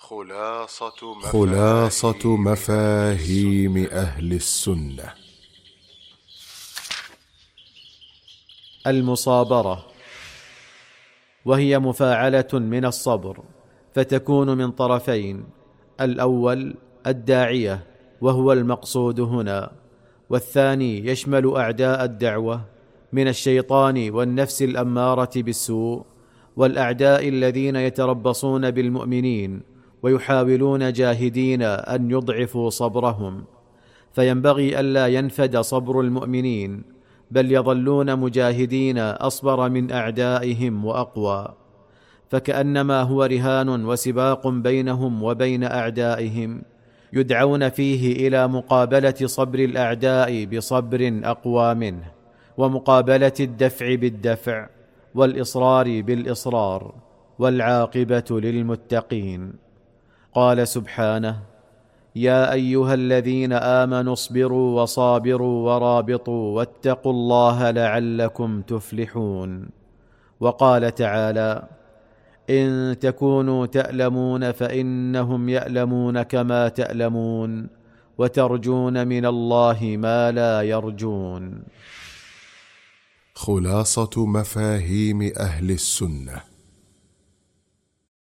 خلاصة مفاهيم أهل السنة. المصابرة، وهي مفاعلة من الصبر، فتكون من طرفين: الأول الداعية وهو المقصود هنا، والثاني يشمل أعداء الدعوة من الشيطان والنفس الأمارة بالسوء، والأعداء الذين يتربصون بالمؤمنين ويحاولون جاهدين أن يضعفوا صبرهم. فينبغي ألا ينفد صبر المؤمنين، بل يظلون مجاهدين أصبر من أعدائهم وأقوى، فكأنما هو رهان وسباق بينهم وبين أعدائهم، يدعون فيه إلى مقابلة صبر الأعداء بصبر أقوى منه، ومقابلة الدفع بالدفع، والإصرار بالإصرار، والعاقبة للمتقين. قال سبحانه: يا أيها الذين آمنوا اصبروا وصابروا ورابطوا واتقوا الله لعلكم تفلحون. وقال تعالى: إن تكونوا تألمون فإنهم يألمون كما تألمون وترجون من الله ما لا يرجون. خلاصة مفاهيم أهل السنة.